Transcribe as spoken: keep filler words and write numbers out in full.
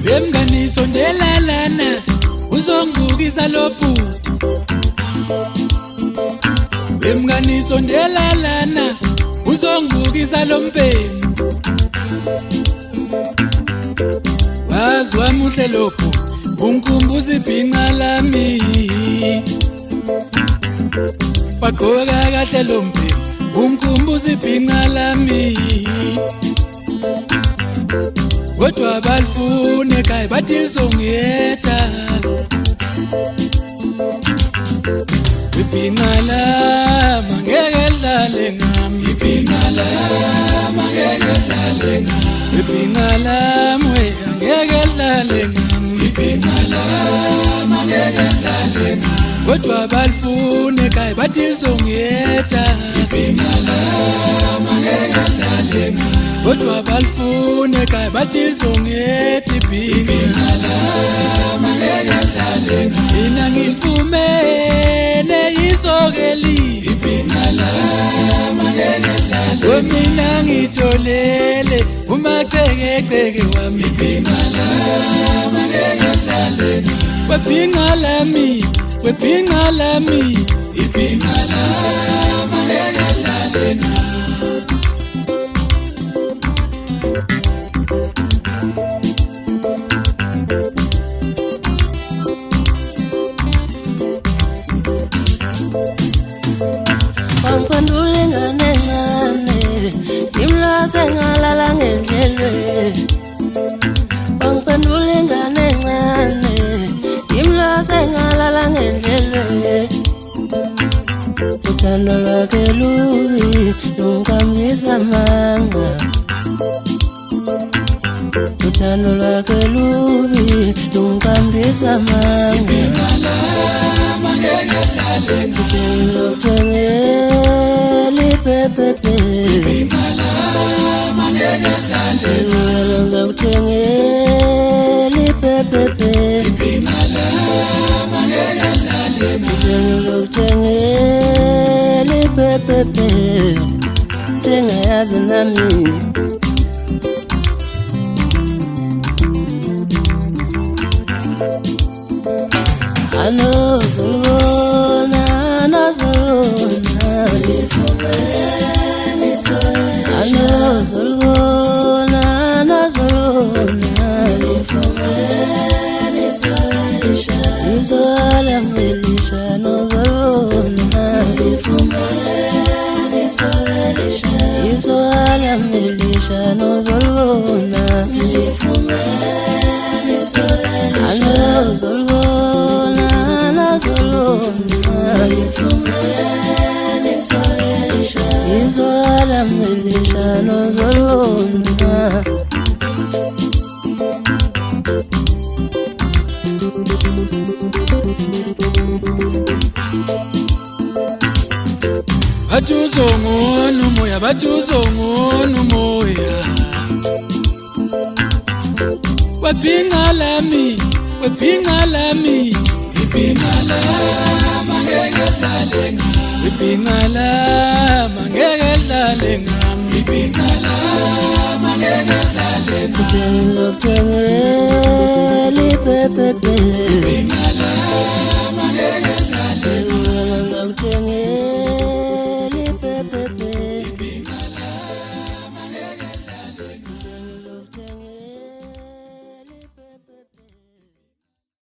Wemngani sondela lana uzongibukisa lophu. Wemngani sondela lana uzongibukisa lompeni. Wazwa muhle lophu ungikhumbuza ibhinqa lami. Waqoka kahle lompeni ungikhumbuza ibhinqa lami. Kodwa balifune ekhaya bathi lizongiyetha. Ibhinqa lami angeke lidlale ngami. Ibhinqa lami angeke lidlale ngami. Ibhinqa lami we angeke lidlale ngami. Ibhinqa lami angeke lidlale ngami. Kodwa balifune ekhaya bathi lizongiyetha. Ibhinqa lami angeke lidlale ngami. Kodwa balifune ekhaya bathi lizongiyetha. Ibhinqa lami angeke lidlale ngami. Mina ngifumene isokeli. Ibhinqa lami angeke lidlale. Mina ngitholele umaqhekeke wami. Ibhinqa lami angeke lidlale. Webhinqa lami, webhinqa lami. Ibhinqa lami angeke lidlale. Wangiphendule ngane ngane, ngimlase ngalala ngendlelwe. Wangiphendule ngane ngane, ngimlase ngalala ngendlelwe. Uthando lwakhe lubi lungihambisa amanga. Uthando lwakhe lubi lungihambisa amanga. Ibhinqa lami angeke lidlale ngami. Uthengele ipepepe. Ibhinqa lami angeke lidlale. Uthengele ipepepe. Ibhinqa lami angeke lidlale. Uthengele ipepepe. Thengayazi nami. Anozulona, anozulona, lifumene soelisha. Anozulona, anozulona, lifumene soelisha. Isoala melisha, anozulona, lifumene soelisha. Isoala melisha, anozulona, lifumene soelisha. Anozulona. Lifumene soelisha. Isoala melisha nozolona. Bathi uzongona umoya, bathi uzongona umoya. Webhinqa lami, webhinqa lami. Ibhinqa lami angeke lidlale ngami. Ibhinqa lami angeke lidlale ngami. Ibhinqa lami angeke lidlale ngami. Uthengele